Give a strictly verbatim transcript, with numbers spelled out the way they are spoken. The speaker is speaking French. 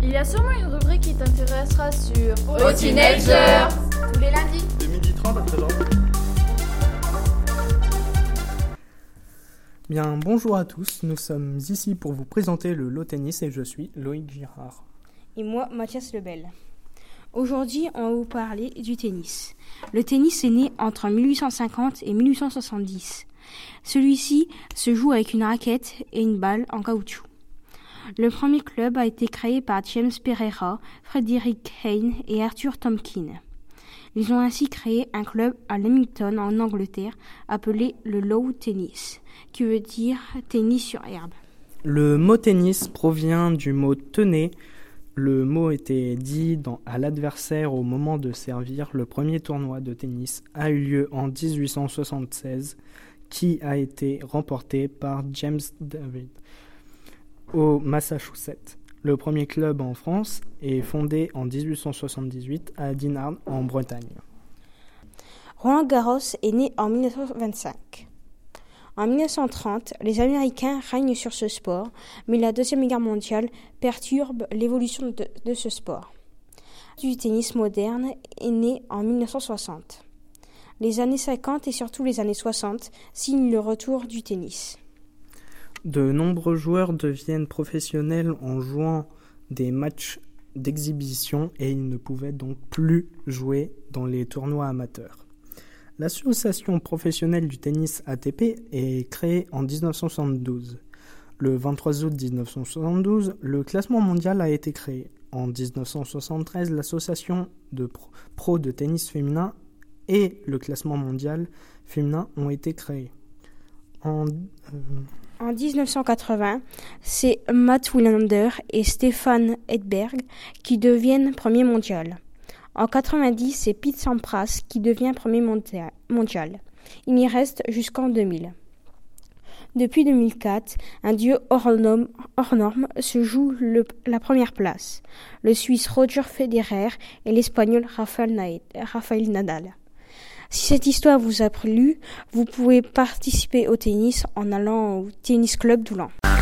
Il y a sûrement une rubrique qui t'intéressera sur Aux teenagers, tous les lundis de midi trente à treize heures. Bien, bonjour à tous, nous sommes ici pour vous présenter le Lot Tennis et je suis Loïc Girard. Et moi, Mathias Lebel. Aujourd'hui, on va vous parler du tennis. Le tennis est né entre mille huit cent cinquante et mille huit cent soixante-dix. Celui-ci se joue avec une raquette et une balle en caoutchouc. Le premier club a été créé par James Pereira, Frederick Hayne et Arthur Tompkin. Ils ont ainsi créé un club à Leamington en Angleterre appelé le Lawn Tennis, qui veut dire tennis sur herbe. Le mot tennis provient du mot tenez. Le mot était dit dans, à l'adversaire au moment de servir. Le premier tournoi de tennis a eu lieu en dix-huit cent soixante-seize, qui a été remporté par James David au Massachusetts. Le premier club en France est fondé en dix-huit cent soixante-dix-huit à Dinard en Bretagne. Roland Garros est né en mille neuf cent vingt-cinq. En mille neuf cent trente, les Américains règnent sur ce sport, mais la Deuxième Guerre mondiale perturbe l'évolution de, de ce sport. Du tennis moderne est né en mille neuf cent soixante. Les années cinquante et surtout les années soixante signent le retour du tennis. De nombreux joueurs deviennent professionnels en jouant des matchs d'exhibition et ils ne pouvaient donc plus jouer dans les tournois amateurs. L'Association professionnelle du tennis A T P est créée en dix-neuf cent soixante-douze. Le vingt-trois août dix-neuf cent soixante-douze, le classement mondial a été créé. En dix-neuf cent soixante-treize, l'Association de pro, pro de tennis féminin et le classement mondial féminin ont été créés. En, euh... en dix-neuf cent quatre-vingts, c'est Matt Wilander et Stefan Edberg qui deviennent premier mondial. En quatre-vingt-dix, c'est Pete Sampras qui devient premier mondial. Il y reste jusqu'en deux mille. Depuis deux mille quatre, un duo hors norme, hors norme se joue le, la première place. Le Suisse Roger Federer et l'Espagnol Rafael, Rafael Nadal. Si cette histoire vous a plu, vous pouvez participer au tennis en allant au Tennis Club d'Oulan.